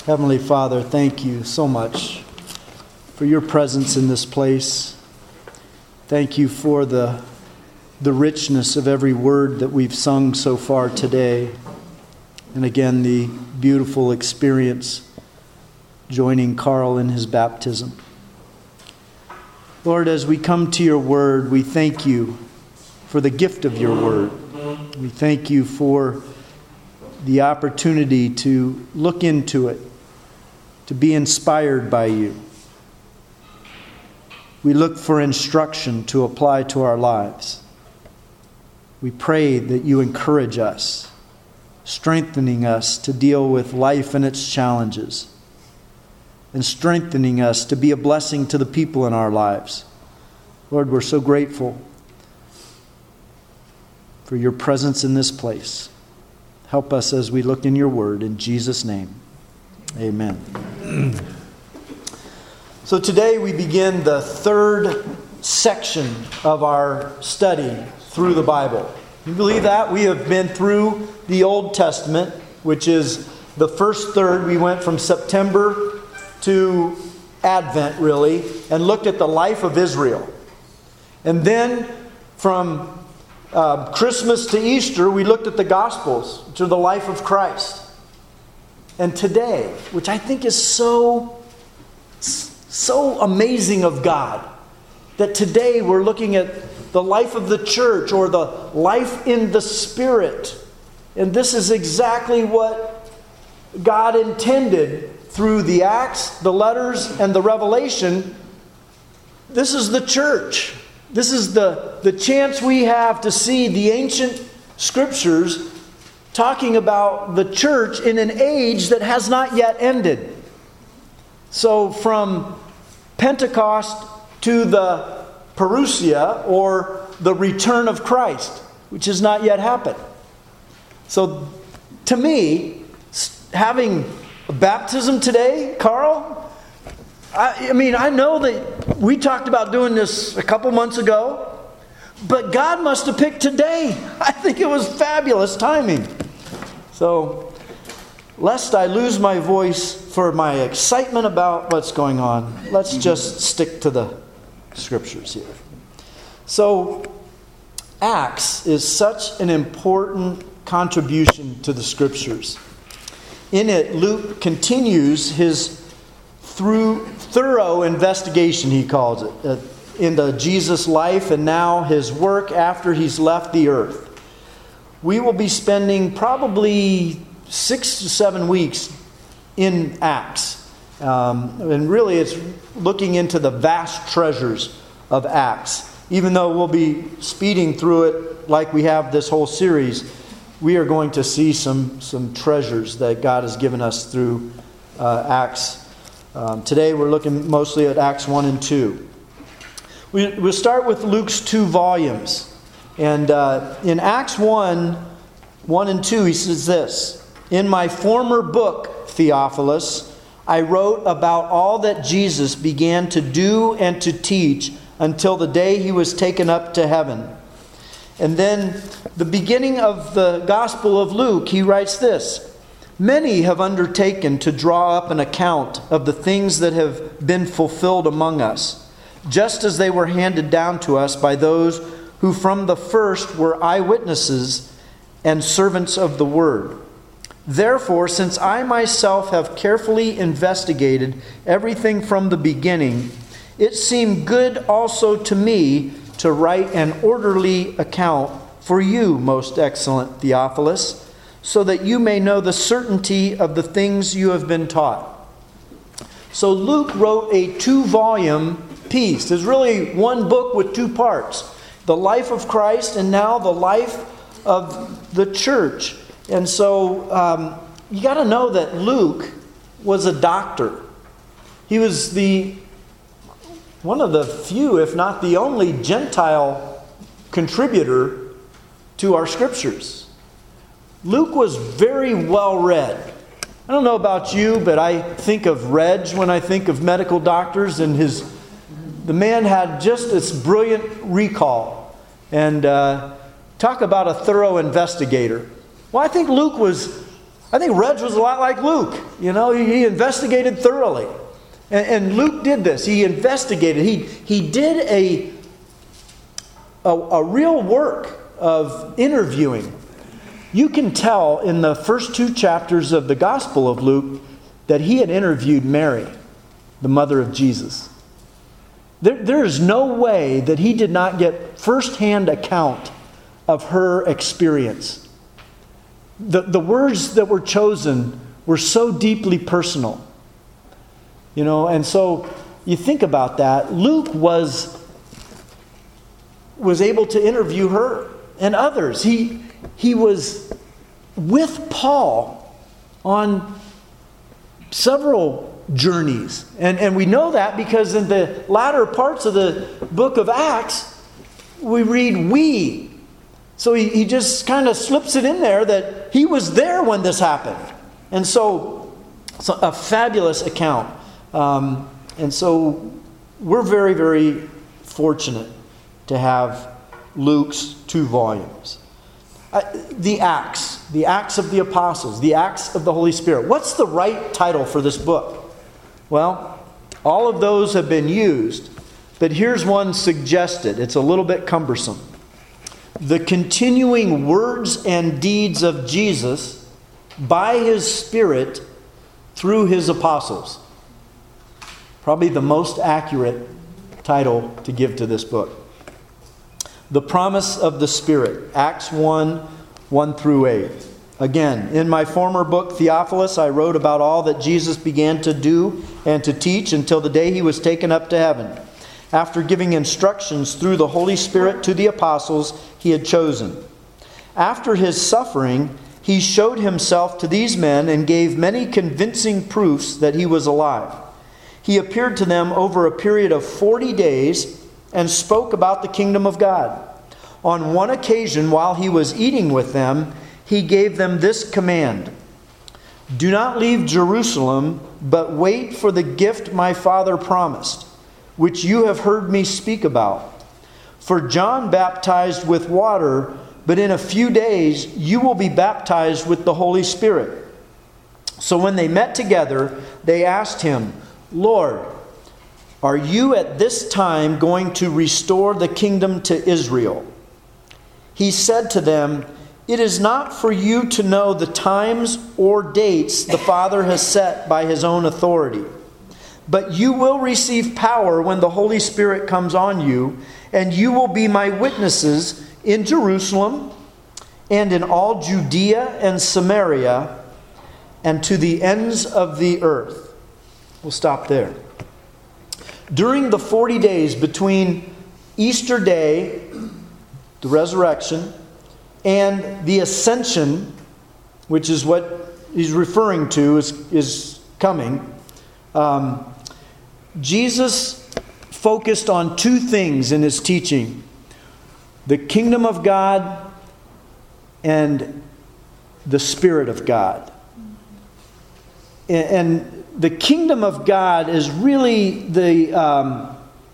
Heavenly Father, thank you so much for your presence in this place. Thank you for the richness of every word that we've sung so far today. And again, the beautiful experience joining Carl in his baptism. Lord, as we come to your word, we thank you for the gift of your word. We thank you for the opportunity to look into it, to be inspired by you. We look for instruction to apply to our lives. We pray that you encourage us, strengthening us to deal with life and its challenges, and strengthening us to be a blessing to the people in our lives. Lord, we're so grateful for your presence in this place. Help us as we look in your word. In Jesus' name, amen. So today we begin the third section of our study through the Bible. You believe that? We have been through the Old Testament, which is the first third. We went from September to Advent, really, and looked at the life of Israel. And then from Christmas to Easter, we looked at the Gospels, which are the life of Christ. And today, which I think is so amazing of God, that today we're looking at the life of the church, or the life in the Spirit. And this is exactly what God intended through the Acts, the letters, and the Revelation. This is the church. This is the chance we have to see the ancient scriptures talking about the church in an age that has not yet ended. So from Pentecost to the parousia, or the return of Christ, which has not yet happened. So to me, having a baptism today, Carl, I know that we talked about doing this a couple months ago, but God must have picked today. I think it was fabulous timing. So, lest I lose my voice for my excitement about what's going on, let's just stick to the scriptures here. So, Acts is such an important contribution to the scriptures. In it, Luke continues his thorough investigation, he calls it, into Jesus' life and now his work after he's left the earth. We will be spending probably 6 to 7 weeks in Acts. And really it's looking into the vast treasures of Acts. Even though we'll be speeding through it like we have this whole series, we are going to see some treasures that God has given us through Acts. Today we're looking mostly at Acts 1 and 2. We'll start with Luke's 2 volumes. And in Acts 1 and 2, he says this: "In my former book, Theophilus, I wrote about all that Jesus began to do and to teach until the day he was taken up to heaven." And then the beginning of the Gospel of Luke, he writes this: "Many have undertaken to draw up an account of the things that have been fulfilled among us, just as they were handed down to us by those who from the first were eyewitnesses and servants of the word. Therefore, since I myself have carefully investigated everything from the beginning, it seemed good also to me to write an orderly account for you, most excellent Theophilus, so that you may know the certainty of the things you have been taught." So Luke wrote a 2-volume piece. There's really one book with 2 parts: the life of Christ and now the life of the church. And so you got to know that Luke was a doctor. He was one of the few, if not the only, Gentile contributor to our scriptures. Luke was very well read. I don't know about you, but I think of Reg when I think of medical doctors, and the man had just this brilliant recall. And talk about a thorough investigator. Well, I think Luke was I think Reg was a lot like Luke. He investigated thoroughly. And Luke did this. He investigated. He did a real work of interviewing. You can tell in the first 2 chapters of the Gospel of Luke that he had interviewed Mary, the mother of Jesus. There is no way that he did not get firsthand account of her experience. The words that were chosen were so deeply personal. And so you think about that. Luke was able to interview her and others. He was with Paul on several journeys. And we know that because in the latter parts of the book of Acts, we read we. So he just kind of slips it in there that he was there when this happened. And so a fabulous account. And so we're very, very fortunate to have Luke's 2 volumes. The Acts of the Apostles, the Acts of the Holy Spirit. What's the right title for this book? Well, all of those have been used, but here's one suggested. It's a little bit cumbersome. The continuing words and deeds of Jesus by His Spirit through His apostles. Probably the most accurate title to give to this book. The promise of the Spirit, Acts 1 through 8. Again, in my former book, Theophilus, I wrote about all that Jesus began to do and to teach until the day He was taken up to heaven, after giving instructions through the Holy Spirit to the apostles He had chosen. After His suffering, He showed Himself to these men and gave many convincing proofs that He was alive. He appeared to them over a period of 40 days and spoke about the kingdom of God. On one occasion, while He was eating with them, He gave them this command: "Do not leave Jerusalem, but wait for the gift my Father promised, which you have heard me speak about. For John baptized with water, but in a few days you will be baptized with the Holy Spirit." So when they met together, they asked Him, "Lord, are you at this time going to restore the kingdom to Israel?" He said to them, "It is not for you to know the times or dates the Father has set by His own authority. But you will receive power when the Holy Spirit comes on you, and you will be my witnesses in Jerusalem and in all Judea and Samaria and to the ends of the earth." We'll stop there. During the 40 days between Easter Day, the resurrection, and the ascension, which is what he's referring to is coming, Jesus focused on 2 things in His teaching: the kingdom of God and the Spirit of God. And the kingdom of God is really the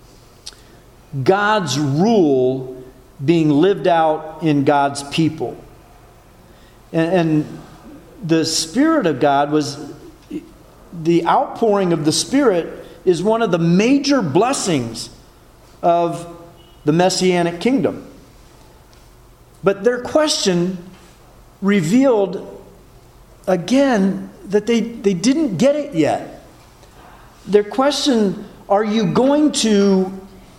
God's rule being lived out in God's people. And the Spirit of God was, the outpouring of the Spirit is one of the major blessings of the Messianic kingdom. But their question revealed again that they didn't get it yet. Their question, are you going to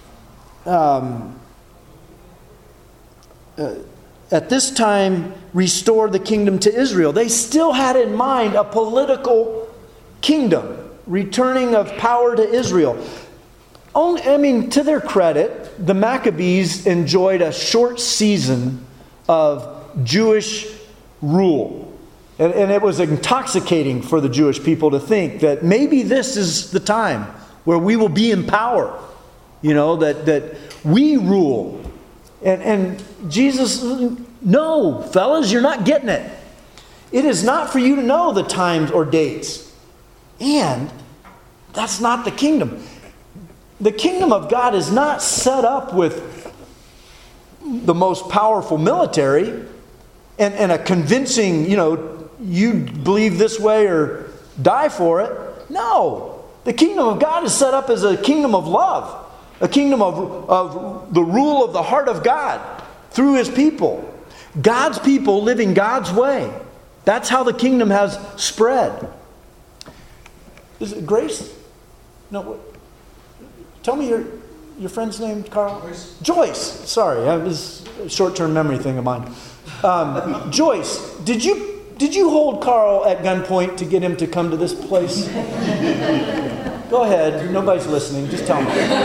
at this time restore the kingdom to Israel? They still had in mind a political kingdom, returning of power to Israel. To their credit, the Maccabees enjoyed a short season of Jewish rule. And it was intoxicating for the Jewish people to think that maybe this is the time where we will be in power. That we rule. And Jesus, no, fellas, you're not getting it. It is not for you to know the times or dates. And that's not the kingdom. The kingdom of God is not set up with the most powerful military and a convincing, you believe this way or die for it. No. The kingdom of God is set up as a kingdom of love, a kingdom of the rule of the heart of God through His people. God's people living God's way. That's how the kingdom has spread. Is it Grace? No. Tell me your friend's name, Carl? Joyce. Sorry, it was a short-term memory thing of mine. Joyce, did you hold Carl at gunpoint to get him to come to this place? Go ahead. Nobody's listening. Just tell me.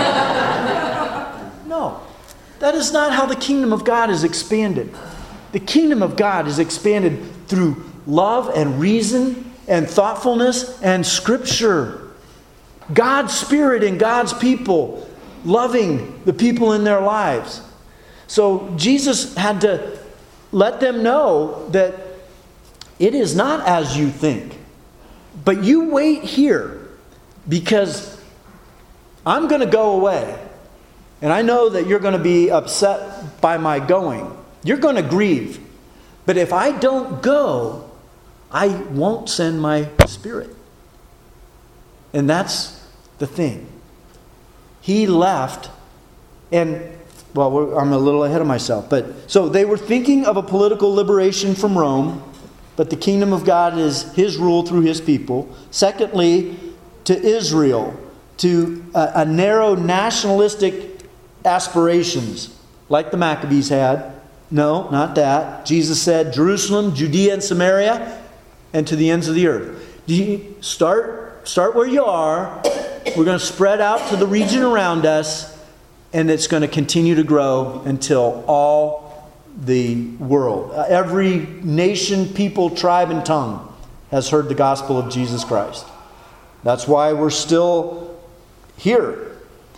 No. That is not how the kingdom of God is expanded. The kingdom of God is expanded through love and reason and thoughtfulness and Scripture. God's Spirit and God's people loving the people in their lives. So Jesus had to let them know that it is not as you think. But you wait here because I'm going to go away. And I know that you're going to be upset by my going. You're going to grieve. But if I don't go, I won't send my Spirit. And that's the thing. He left, and, well, I'm a little ahead of myself. But so they were thinking of a political liberation from Rome, but the kingdom of God is His rule through His people. Secondly, to Israel, to a narrow nationalistic aspirations, like the Maccabees had. No, not that. Jesus said, Jerusalem, Judea, and Samaria, and to the ends of the earth. Start where you are. We're going to spread out to the region around us, and it's going to continue to grow until all the world, every nation, people, tribe, and tongue has heard the gospel of Jesus Christ. That's why we're still here.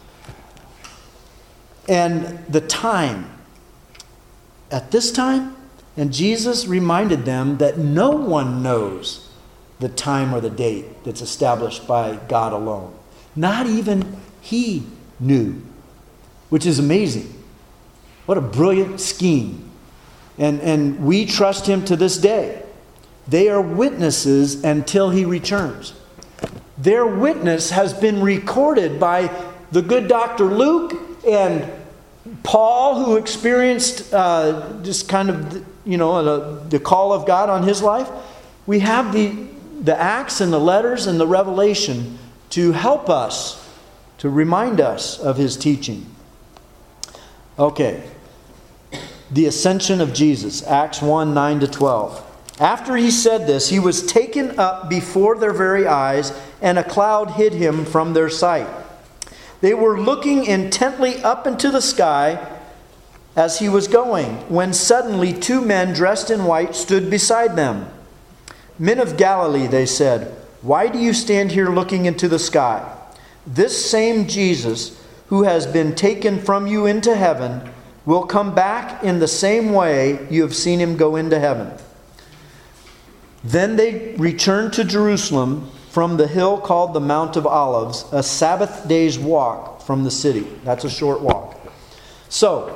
And the time, at this time, and Jesus reminded them that no one knows the time or the date that's established by God alone. Not even He knew, which is amazing. What a brilliant scheme. And we trust Him to this day. They are witnesses until He returns. Their witness has been recorded by the good Dr. Luke and Paul, who experienced just kind of, the call of God on his life. We have the Acts and the letters and the Revelation to help us, to remind us of His teaching. Okay. The ascension of Jesus, Acts 1, 9-12. After He said this, He was taken up before their very eyes, and a cloud hid Him from their sight. They were looking intently up into the sky as He was going, when suddenly 2 men dressed in white stood beside them. Men of Galilee, they said, why do you stand here looking into the sky? This same Jesus, who has been taken from you into heaven, will come back in the same way you have seen Him go into heaven. Then they returned to Jerusalem from the hill called the Mount of Olives, a Sabbath day's walk from the city. That's a short walk. So,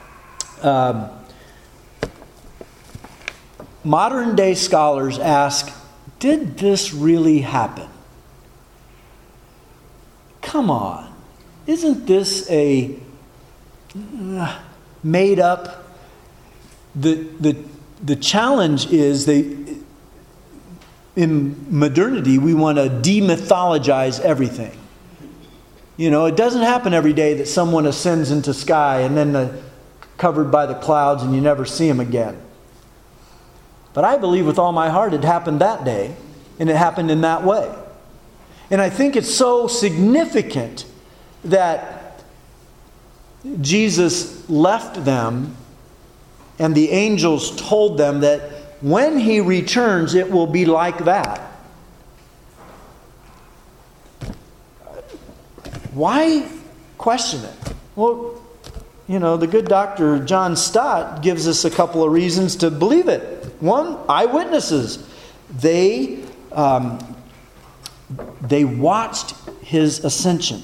modern day scholars ask, did this really happen? Come on. Isn't this a made up? The challenge is in modernity, we want to demythologize everything. It doesn't happen every day that someone ascends into sky and then covered by the clouds and you never see him again. But I believe with all my heart it happened that day, and it happened in that way. And I think it's so significant that Jesus left them and the angels told them that when He returns, it will be like that. Why question it? Well, the good Dr. John Stott gives us a couple of reasons to believe it. One, eyewitnesses. They watched His ascension.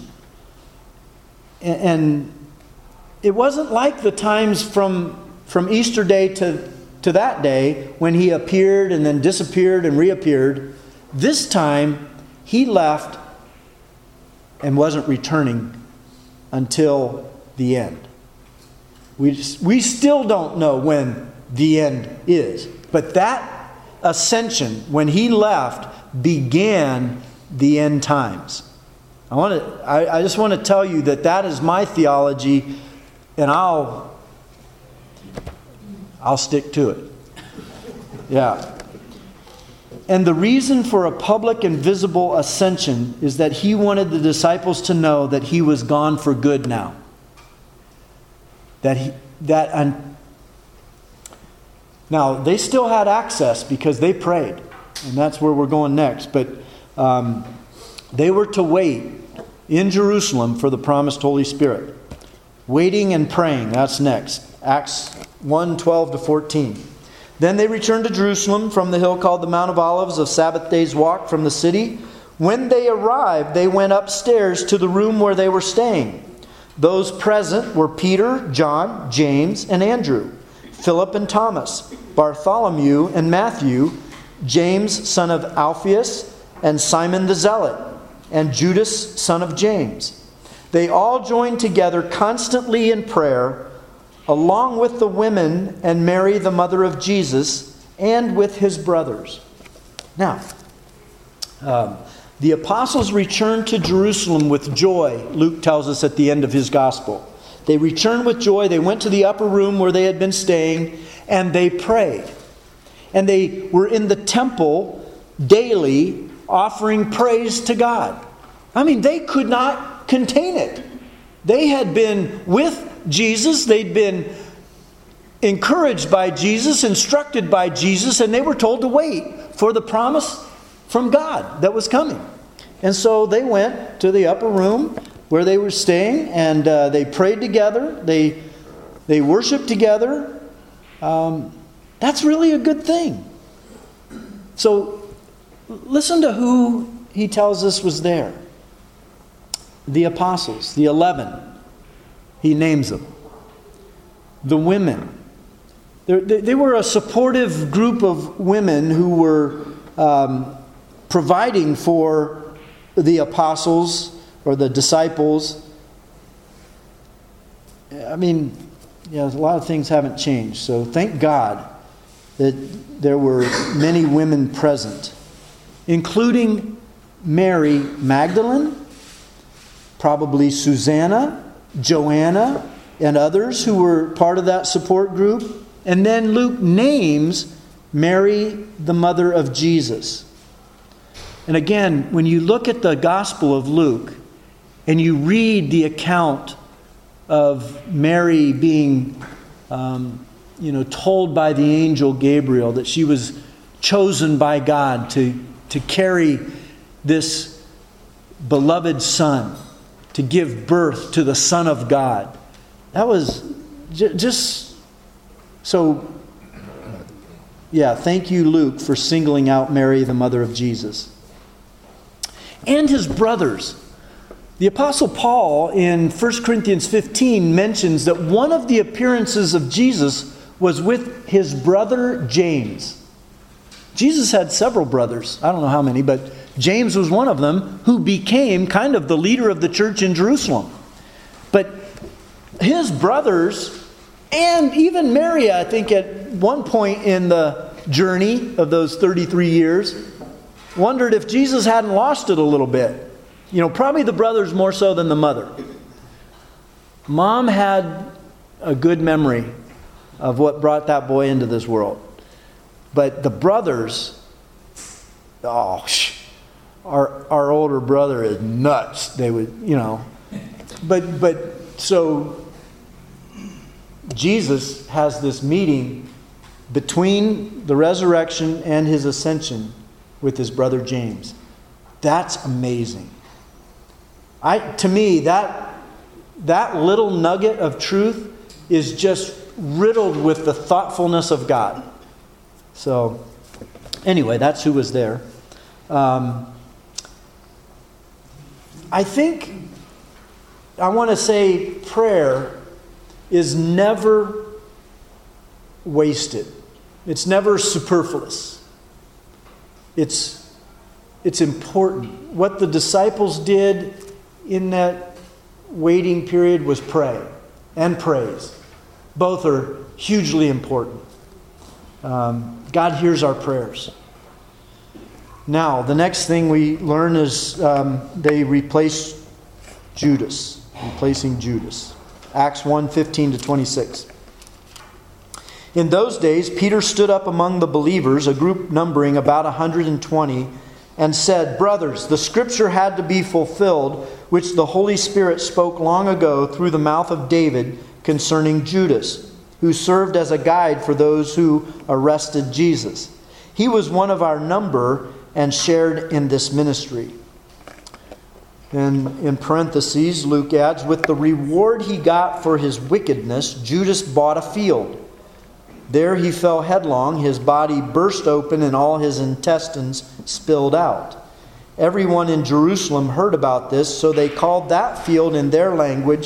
And it wasn't like the times from Easter Day to to that day when he appeared and then disappeared and reappeared. This time, he left and wasn't returning until the end. We still don't know when the end is. But that ascension, when he left, began the end times. I just want to tell you that is my theology, and I'll stick to it. Yeah. And the reason for a public and visible ascension is that he wanted the disciples to know that he was gone for good now. Now, they still had access because they prayed. And that's where we're going next. But they were to wait in Jerusalem for the promised Holy Spirit. Waiting and praying, that's next. Acts 1:12-14. Then they returned to Jerusalem from the hill called the Mount of Olives, a Sabbath day's walk from the city. When they arrived, they went upstairs to the room where they were staying. Those present were Peter, John, James, and Andrew, Philip and Thomas, Bartholomew and Matthew, James, son of Alphaeus, and Simon the Zealot, and Judas, son of James. They all joined together constantly in prayer, along with the women and Mary, the mother of Jesus, and with his brothers. Now, the apostles returned to Jerusalem with joy, Luke tells us at the end of his gospel. They returned with joy. They went to the upper room where they had been staying, and they prayed. And they were in the temple daily offering praise to God. I mean, they could not contain it. They had been with Jesus. They'd been encouraged by Jesus, instructed by Jesus, and they were told to wait for the promise from God that was coming. And so they went to the upper room where they were staying, and they prayed together. They worshiped together. That's really a good thing. So listen to who he tells us was there. The apostles, the 11. He names them. The women. They were a supportive group of women who were providing for the apostles or the disciples. I mean, a lot of things haven't changed. So thank God that there were many women present, including Mary Magdalene, probably Susanna, Joanna, and others who were part of that support group. And then Luke names Mary, the mother of Jesus. And again, when you look at the Gospel of Luke and you read the account of Mary being told by the angel Gabriel that she was chosen by God to carry this beloved son, to give birth to the Son of God. That was just so. Yeah, thank you, Luke, for singling out Mary, the mother of Jesus. And his brothers. The Apostle Paul in 1 Corinthians 15 mentions that one of the appearances of Jesus was with his brother James. Jesus had several brothers. I don't know how many, but James was one of them who became kind of the leader of the church in Jerusalem. But his brothers, and even Mary, I think at one point in the journey of those 33 years, wondered if Jesus hadn't lost it a little bit. Probably the brothers more so than the mother. Mom had a good memory of what brought that boy into this world. But the brothers, our older brother is nuts. They would, But so Jesus has this meeting between the resurrection and his ascension with his brother James. That's amazing. To me, that little nugget of truth is just riddled with the thoughtfulness of God. So, anyway, that's who was there. I think I want to say prayer is never wasted. It's never superfluous. It's important. What the disciples did in that waiting period was pray and praise. Both are hugely important. God hears our prayers. Now, the next thing we learn is they replaced Judas, replacing Judas. Acts 1:15-26. In those days, Peter stood up among the believers, a group numbering about 120, and said, "Brothers, the scripture had to be fulfilled, which the Holy Spirit spoke long ago through the mouth of David concerning Judas, who served as a guide for those who arrested Jesus. He was one of our number and shared in this ministry." And in parentheses, Luke adds, "With the reward he got for his wickedness, Judas bought a field. There he fell headlong, his body burst open, and all his intestines spilled out. Everyone in Jerusalem heard about this, so they called that field in their language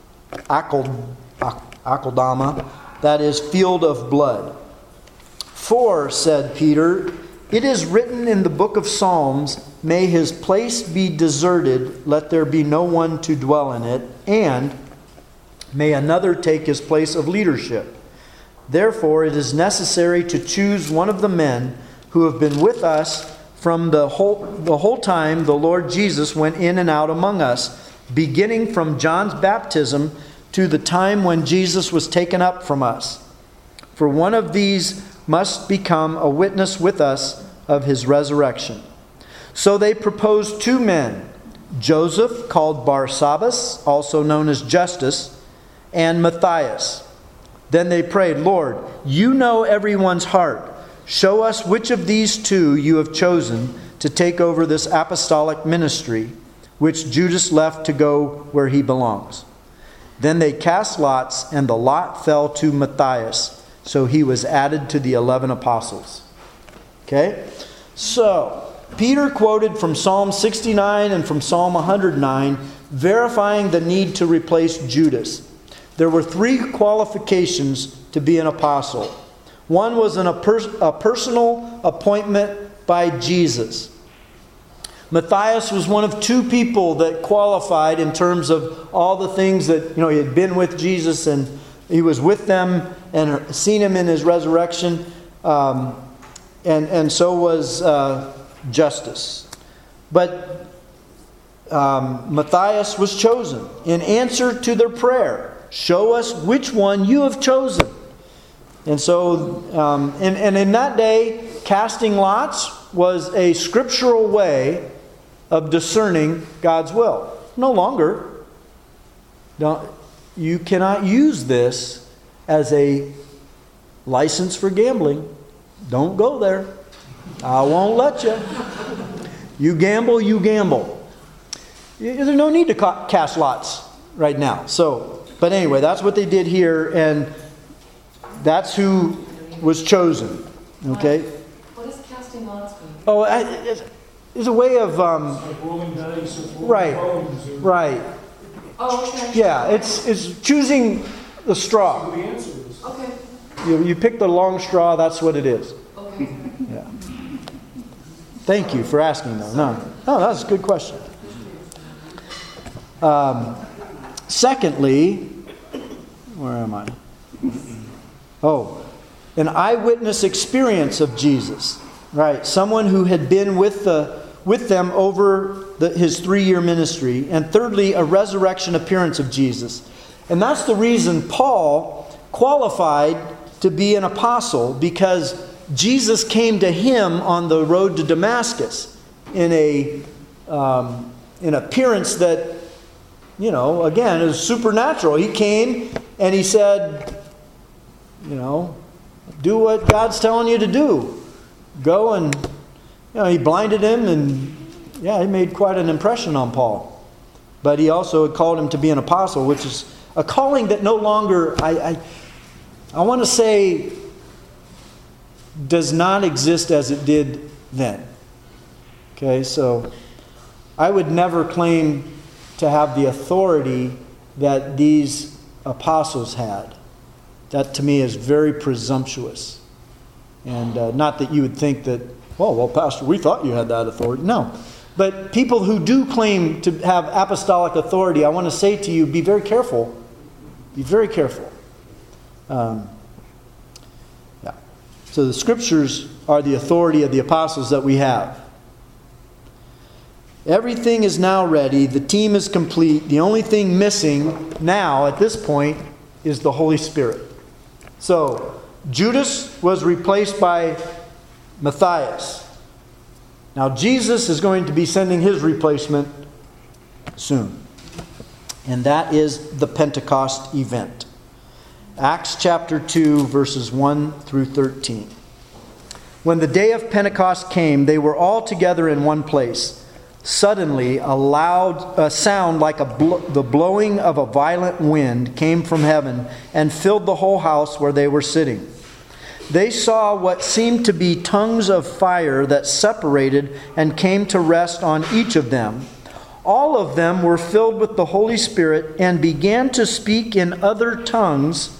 Akeldama, that is, field of blood. For, said Peter, it is written in the book of Psalms, may his place be deserted, let there be no one to dwell in it, and may another take his place of leadership. Therefore, it is necessary to choose one of the men who have been with us from the whole time the Lord Jesus went in and out among us, beginning from John's baptism to the time when Jesus was taken up from us. For one of these must become a witness with us of his resurrection." So they proposed 2 men, Joseph, called Barsabbas, also known as Justus, and Matthias. Then they prayed, "Lord, you know everyone's heart. Show us which of these 2 you have chosen to take over this apostolic ministry, which Judas left to go where he belongs." Then they cast lots, and the lot fell to Matthias. So he was added to the 11 apostles. Okay? So, Peter quoted from Psalm 69 and from Psalm 109, verifying the need to replace Judas. There were 3 qualifications to be an apostle. One was a personal appointment by Jesus. Matthias was one of 2 people that qualified in terms of all the things that, he had been with Jesus and he was with them and seen him in his resurrection. And so was Justus. But Matthias was chosen in answer to their prayer. Show us which one you have chosen. And so, and in that day, casting lots was a scriptural way of discerning God's will. No longer. You cannot use this as a license for gambling. Don't go there. I won't let you. You gamble, you gamble. There's no need to cast lots right now. But anyway, that's what they did here, and that's who was chosen. Okay? What does casting lots mean? Oh, it's a way of... like rolling dice or right, bones. right. Oh, okay. Yeah, it's choosing the straw. The answer is. Okay. You pick the long straw, that's what it is. Okay. Yeah. Thank you for asking, though. No, that's a good question. Secondly, where am I? Oh, an eyewitness experience of Jesus. Right, someone who had been with them over his 3-year ministry. And thirdly, a resurrection appearance of Jesus. And that's the reason Paul qualified to be an apostle, because Jesus came to him on the road to Damascus in an appearance that, again, is supernatural. He came and he said, do what God's telling you to do. Go and, he blinded him, and he made quite an impression on Paul. But he also had called him to be an apostle, which is a calling that no longer, I want to say, does not exist as it did then. Okay, so I would never claim to have the authority that these apostles had. That to me is very presumptuous. And not that you would think that, well, Pastor, we thought you had that authority. No. But people who do claim to have apostolic authority, I want to say to you, be very careful. Be very careful. So the Scriptures are the authority of the apostles that we have. Everything is now ready. The team is complete. The only thing missing now, at this point, is the Holy Spirit. So, Judas was replaced by Matthias. Now, Jesus is going to be sending his replacement soon. And that is the Pentecost event. Acts chapter 2, verses 1 through 13. When the day of Pentecost came, they were all together in one place. Suddenly, a sound like the blowing of a violent wind came from heaven and filled the whole house where they were sitting. They saw what seemed to be tongues of fire that separated and came to rest on each of them. All of them were filled with the Holy Spirit and began to speak in other tongues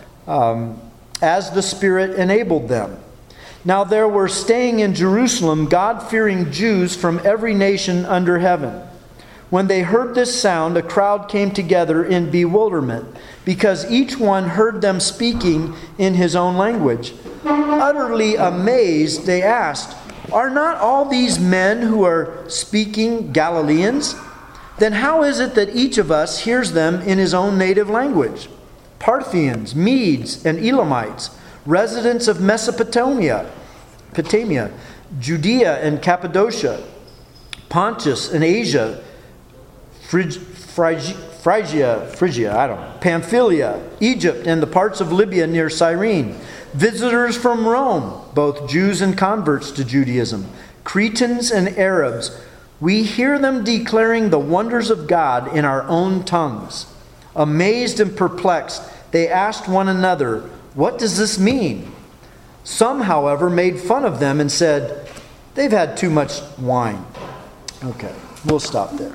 as the Spirit enabled them. Now there were staying in Jerusalem God-fearing Jews from every nation under heaven. When they heard this sound, a crowd came together in bewilderment, because each one heard them speaking in his own language. Utterly amazed, they asked, "Are not all these men who are speaking Galileans? Then how is it that each of us hears them in his own native language? Parthians, Medes, and Elamites, residents of Mesopotamia, Judea and Cappadocia, Pontus and Asia, Phrygia, Pamphylia, Egypt, and the parts of Libya near Cyrene, visitors from Rome, both Jews and converts to Judaism, Cretans and Arabs. We hear them declaring the wonders of God in our own tongues." Amazed and perplexed, they asked one another, "What does this mean?" Some, however, made fun of them and said, "They've had too much wine." Okay, we'll stop there.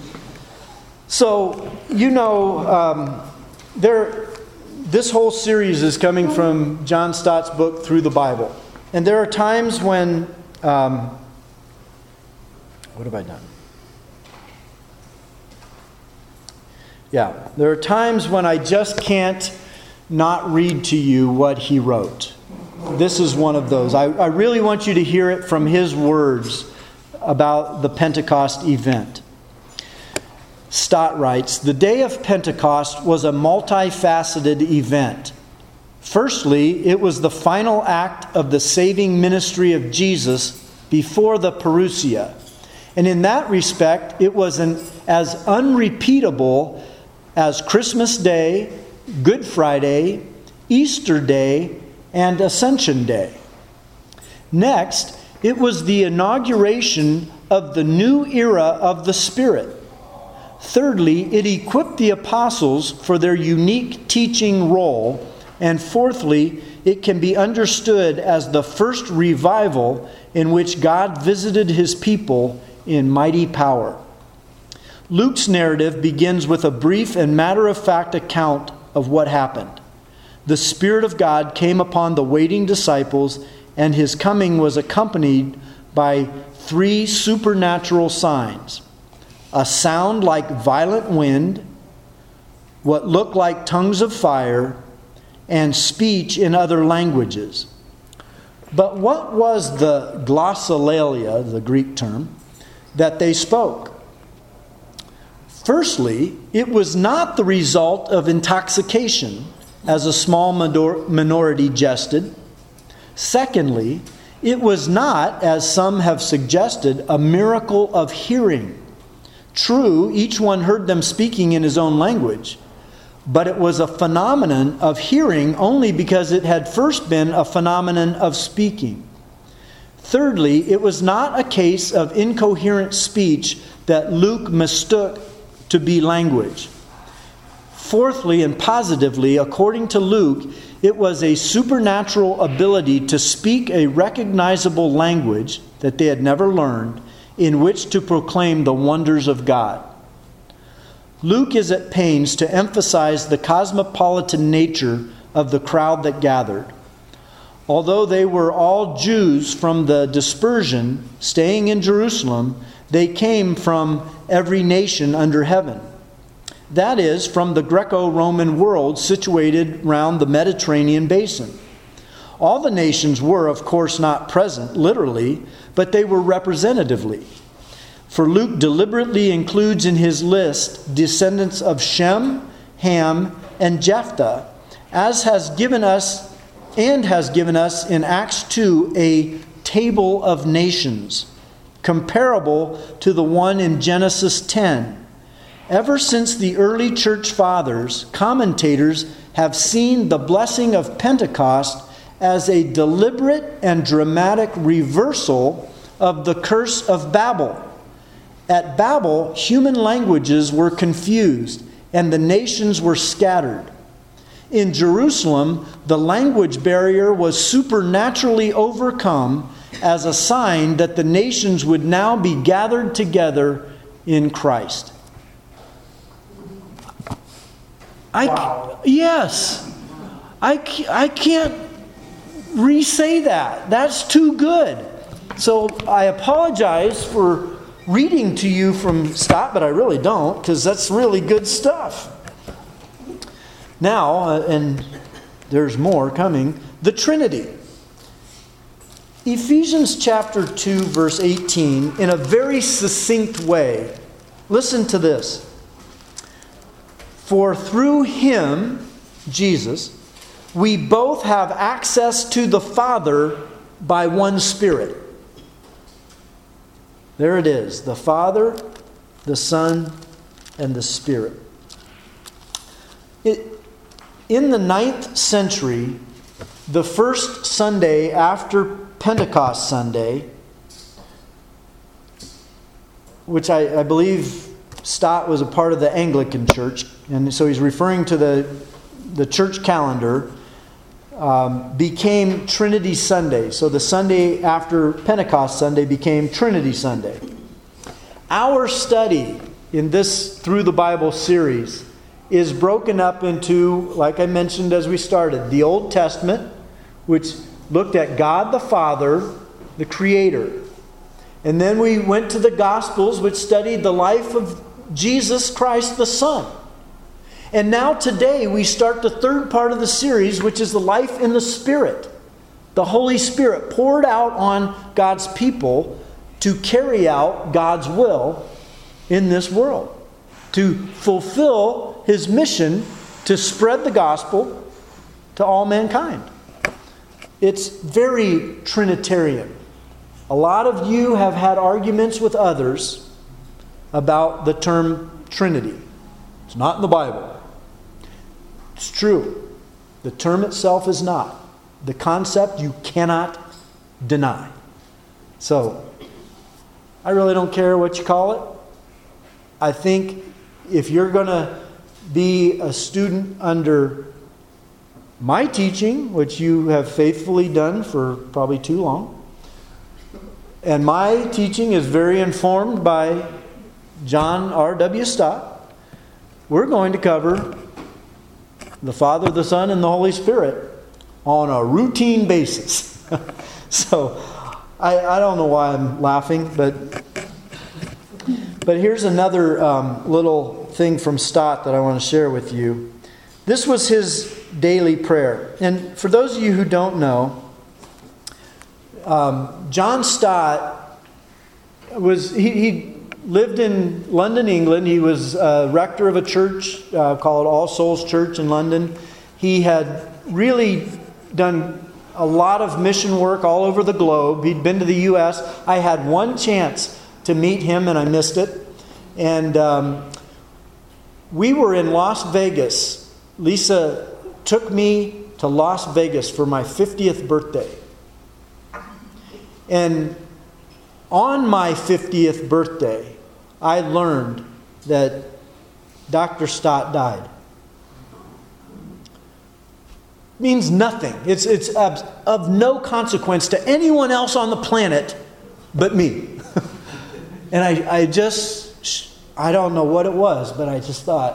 So, this whole series is coming from John Stott's book, Through the Bible. And there are times when... what have I done? Yeah, there are times when I just can't not read to you what he wrote. This is one of those. I really want you to hear it from his words about the Pentecost event. Stott writes, "The day of Pentecost was a multifaceted event. Firstly, it was the final act of the saving ministry of Jesus before the parousia. And in that respect, it was as unrepeatable as Christmas Day, Good Friday, Easter Day, and Ascension Day. Next, it was the inauguration of the new era of the Spirit. Thirdly, it equipped the apostles for their unique teaching role. And fourthly, it can be understood as the first revival in which God visited his people in mighty power." Luke's narrative begins with a brief and matter-of-fact account of what happened. The Spirit of God came upon the waiting disciples, and his coming was accompanied by 3 supernatural signs: a sound like violent wind, what looked like tongues of fire, and speech in other languages. But what was the glossolalia, the Greek term, that they spoke? Firstly, it was not the result of intoxication, as a small minority jested. Secondly, it was not, as some have suggested, a miracle of hearing. True, each one heard them speaking in his own language, but it was a phenomenon of hearing only because it had first been a phenomenon of speaking. Thirdly, it was not a case of incoherent speech that Luke mistook to be language. Fourthly and positively, according to Luke, it was a supernatural ability to speak a recognizable language that they had never learned, in which to proclaim the wonders of God. Luke is at pains to emphasize the cosmopolitan nature of the crowd that gathered. Although they were all Jews from the dispersion staying in Jerusalem, they came from every nation under heaven. That is, from the Greco-Roman world situated round the Mediterranean basin. All the nations were, of course, not present literally, but they were representatively. For Luke deliberately includes in his list descendants of Shem, Ham, and Jephthah, as has given us in Acts 2 a table of nations, comparable to the one in Genesis 10. Ever since the early church fathers, commentators have seen the blessing of Pentecost as a deliberate and dramatic reversal of the curse of Babel. At Babel, human languages were confused and the nations were scattered. In Jerusalem, the language barrier was supernaturally overcome as a sign that the nations would now be gathered together in Christ. Yes. I can't re-say that. That's too good. So I apologize for reading to you from Stott, but I really don't, because that's really good stuff. Now, and there's more coming, the Trinity. Ephesians chapter 2, verse 18, in a very succinct way. Listen to this. For through him, Jesus, we both have access to the Father by one Spirit. There it is. The Father, the Son, and the Spirit. In the 9th century, the first Sunday after Pentecost Sunday, which I believe Stott was a part of the Anglican Church, and so he's referring to the church calendar, became Trinity Sunday. So the Sunday after Pentecost Sunday became Trinity Sunday. Our study in this Through the Bible series is broken up into, like I mentioned as we started, the Old Testament, which looked at God the Father, the Creator. And then we went to the Gospels, which studied the life of Jesus Christ the Son. And now today we start the third part of the series, which is the life in the Spirit. The Holy Spirit poured out on God's people to carry out God's will in this world. To fulfill His mission to spread the gospel to all mankind. It's very Trinitarian. A lot of you have had arguments with others about the term Trinity. It's not in the Bible. It's true. The term itself is not. The concept you cannot deny. So, I really don't care what you call it. I think if you're going to be a student under my teaching, which you have faithfully done for probably too long, and my teaching is very informed by John R.W. Stott, we're going to cover the Father, the Son, and the Holy Spirit on a routine basis. So, I don't know why I'm laughing, but here's another little thing from Stott that I want to share with you. This was his daily prayer. And for those of you who don't know, John Stott he lived in London, England. He was rector of a church called All Souls Church in London. He had really done a lot of mission work all over the globe. He'd been to the U.S. I had one chance to meet him and I missed it. And we were in Las Vegas. Lisa took me to Las Vegas for my 50th birthday. And on my 50th birthday, I learned that Dr. Stott died. Means nothing. It's of no consequence to anyone else on the planet but me. And I don't know what it was, but I just thought,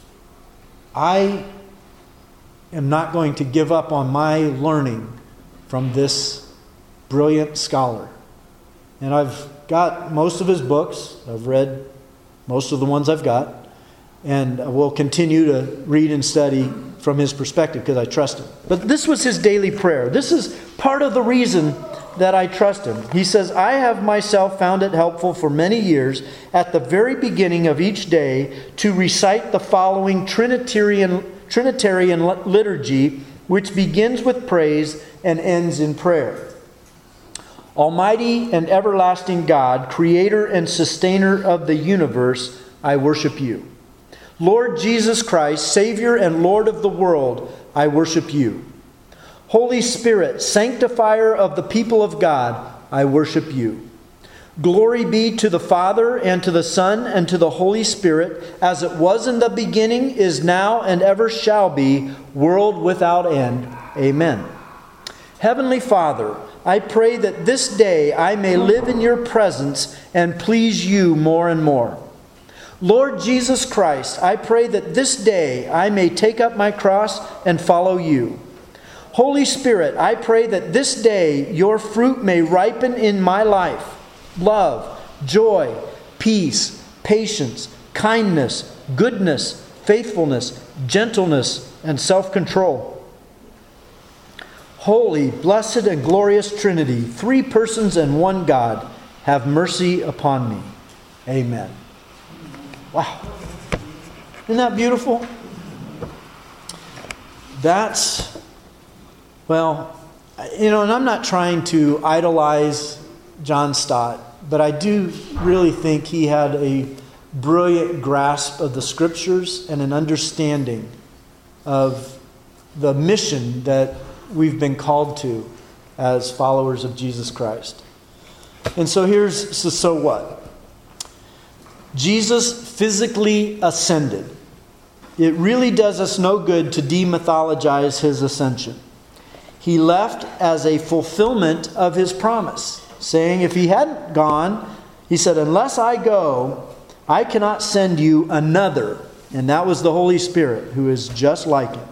I am not going to give up on my learning from this brilliant scholar. And I've got most of his books. I've read most of the ones I've got. And I will continue to read and study from his perspective because I trust him. But this was his daily prayer. This is part of the reason that I trust him. He says, I have myself found it helpful for many years at the very beginning of each day to recite the following Trinitarian liturgy, which begins with praise and ends in prayer. Almighty and everlasting God, creator and sustainer of the universe, I worship you. Lord Jesus Christ, Savior and Lord of the world, I worship you. Holy Spirit, sanctifier of the people of God, I worship you. Glory be to the Father, and to the Son, and to the Holy Spirit, as it was in the beginning, is now, and ever shall be, world without end. Amen. Heavenly Father, I pray that this day I may live in your presence and please you more and more. Lord Jesus Christ, I pray that this day I may take up my cross and follow you. Holy Spirit, I pray that this day your fruit may ripen in my life. Love, joy, peace, patience, kindness, goodness, faithfulness, gentleness, and self-control. Holy, blessed, and glorious Trinity, three persons and one God, have mercy upon me. Amen. Wow. Isn't that beautiful? That's, well, and I'm not trying to idolize John Stott, but I do really think he had a brilliant grasp of the Scriptures and an understanding of the mission that we've been called to as followers of Jesus Christ. And so what? Jesus physically ascended. It really does us no good to demythologize his ascension. He left as a fulfillment of his promise, saying if he hadn't gone, he said, unless I go, I cannot send you another. And that was the Holy Spirit, who is just like him.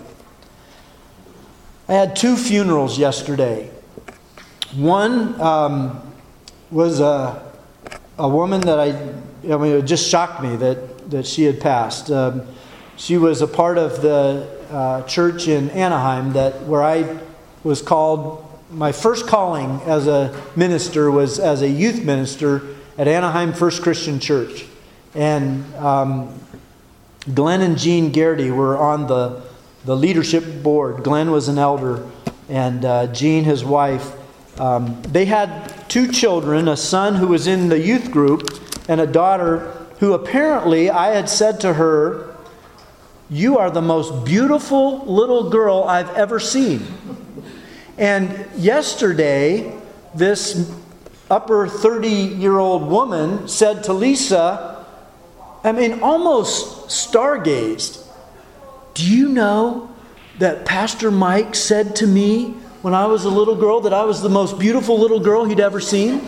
I had 2 funerals yesterday. One was a woman that it just shocked me that she had passed. She was a part of the church in Anaheim where I was called. My first calling as a minister was as a youth minister at Anaheim First Christian Church. And Glenn and Jean Garrity were on the leadership board. Glenn was an elder, and Jean, his wife. They had 2 children, a son who was in the youth group, and a daughter who apparently I had said to her, "You are the most beautiful little girl I've ever seen." And yesterday, this upper 30-year-old woman said to Lisa, almost stargazed, "Do you know that Pastor Mike said to me when I was a little girl that I was the most beautiful little girl he'd ever seen?"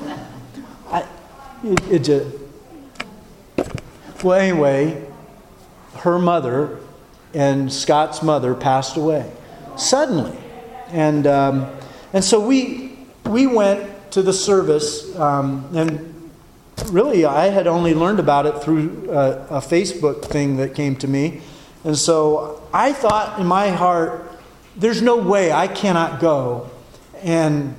Well, anyway, her mother and Scott's mother passed away suddenly. And so we went to the service, and really I had only learned about it through a Facebook thing that came to me. And so I thought in my heart, there's no way I cannot go and,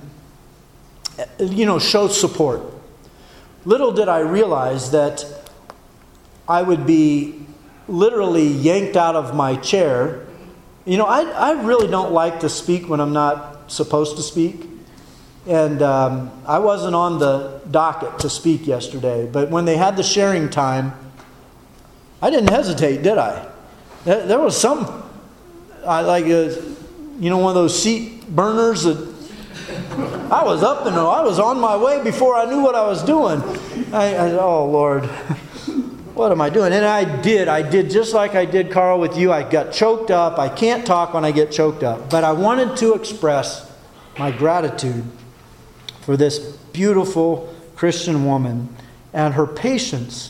show support. Little did I realize that I would be literally yanked out of my chair. I really don't like to speak when I'm not supposed to speak. And I wasn't on the docket to speak yesterday. But when they had the sharing time, I didn't hesitate, did I? There was something, one of those seat burners that I was up and I was on my way before I knew what I was doing. Oh, Lord, what am I doing? And I did just like I did, Carl, with you. I got choked up. I can't talk when I get choked up. But I wanted to express my gratitude for this beautiful Christian woman and her patience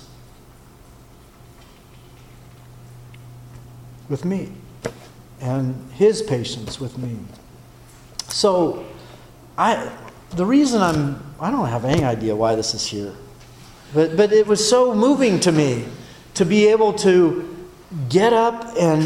with me and his patience with me. So, the reason I don't have any idea why this is here. But it was so moving to me to be able to get up and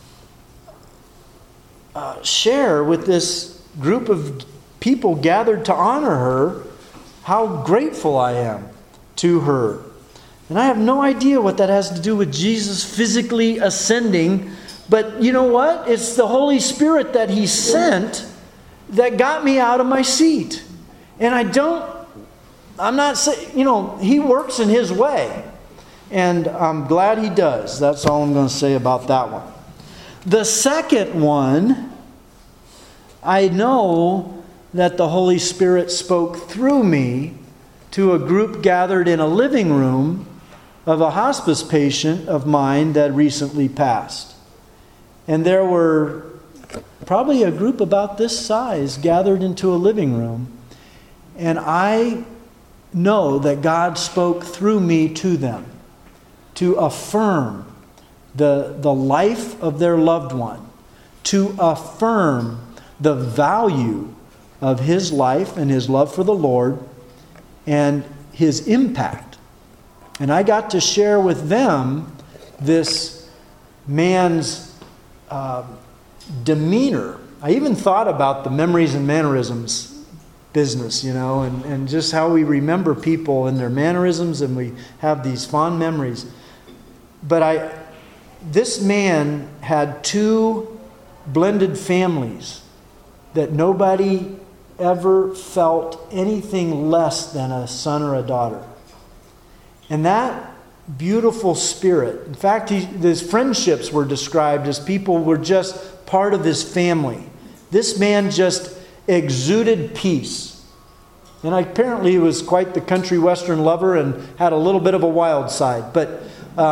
share with this group of people gathered to honor her how grateful I am to her. And I have no idea what that has to do with Jesus physically ascending. But you know what? It's the Holy Spirit that He sent that got me out of my seat. And I'm not saying, He works in His way. And I'm glad He does. That's all I'm going to say about that one. The second one, I know that the Holy Spirit spoke through me to a group gathered in a living room of a hospice patient of mine that recently passed. And there were probably a group about this size gathered into a living room. And I know that God spoke through me to them to affirm the life of their loved one, to affirm the value of his life and his love for the Lord and his impact. And I got to share with them this man's demeanor. I even thought about the memories and mannerisms business, and just how we remember people and their mannerisms, and we have these fond memories. But this man had 2 blended families that nobody ever felt anything less than a son or a daughter. And that beautiful spirit, in fact, his friendships were described as people were just part of his family. This man just exuded peace. And apparently he was quite the country western lover and had a little bit of a wild side. But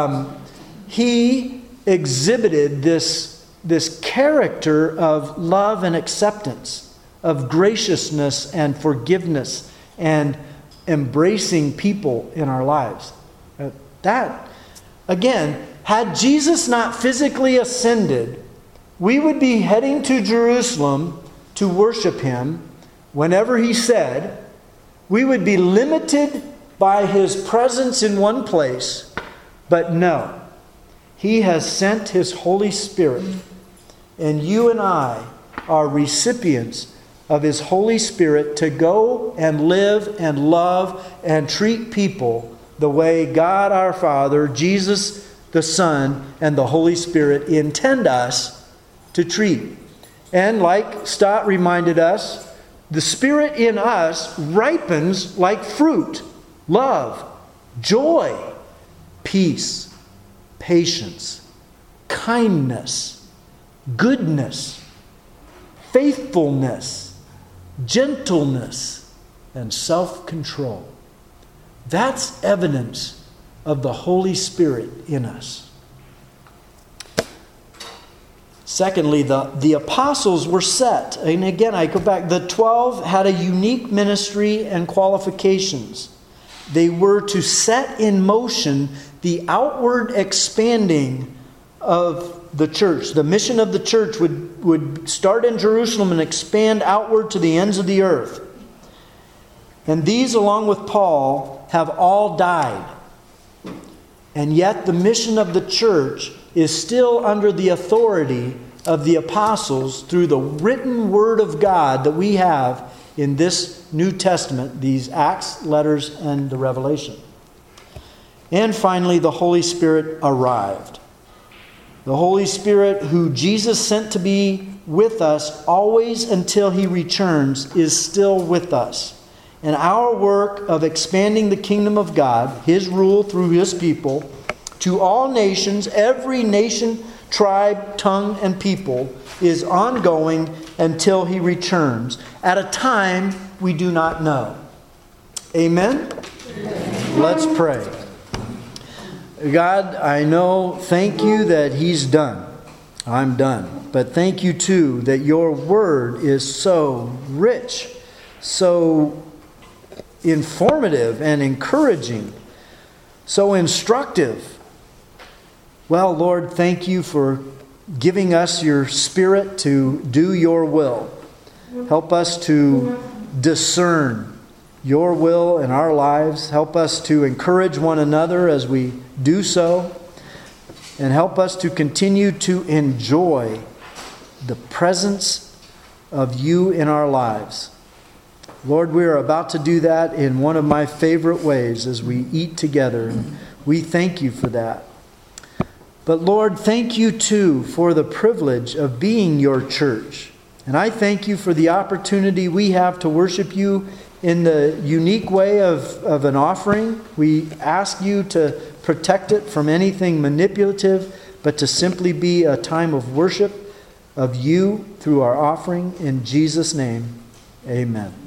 he exhibited this character of love and acceptance, of graciousness and forgiveness and embracing people in our lives. That, again, had Jesus not physically ascended, we would be heading to Jerusalem to worship Him whenever He said. We would be limited by His presence in one place. But no, He has sent His Holy Spirit. And you and I are recipients of His Holy Spirit to go and live and love and treat people the way God our Father, Jesus the Son, and the Holy Spirit intend us to treat. And like Stott reminded us, the Spirit in us ripens like fruit: love, joy, peace, patience, kindness, goodness, faithfulness, gentleness, and self-control. That's evidence of the Holy Spirit in us. Secondly, the apostles were set. And again, I go back. The 12 had a unique ministry and qualifications. They were to set in motion the outward expanding of the church. The mission of the church would start in Jerusalem and expand outward to the ends of the earth. And these, along with Paul, have all died. And yet the mission of the church is still under the authority of the apostles through the written word of God that we have in this New Testament, these Acts, letters, and the Revelation. And finally, the Holy Spirit arrived. The Holy Spirit, who Jesus sent to be with us always until He returns, is still with us. And our work of expanding the kingdom of God, His rule through His people, to all nations, every nation, tribe, tongue, and people, is ongoing until He returns, at a time we do not know. Amen? Amen. Let's pray. God, I know, thank You that He's done. I'm done. But thank You too that Your word is so rich, so informative and encouraging, so instructive. Well, Lord, thank You for giving us Your Spirit to do Your will. Help us to discern your will in our lives. Help us to encourage one another as we do so. And help us to continue to enjoy the presence of you in our lives. Lord, we are about to do that in one of my favorite ways as we eat together. And we thank you for that. But Lord, thank you too for the privilege of being your church. And I thank you for the opportunity we have to worship you in the unique way of an offering. We ask you to protect it from anything manipulative, but to simply be a time of worship of you through our offering. In Jesus' name, amen.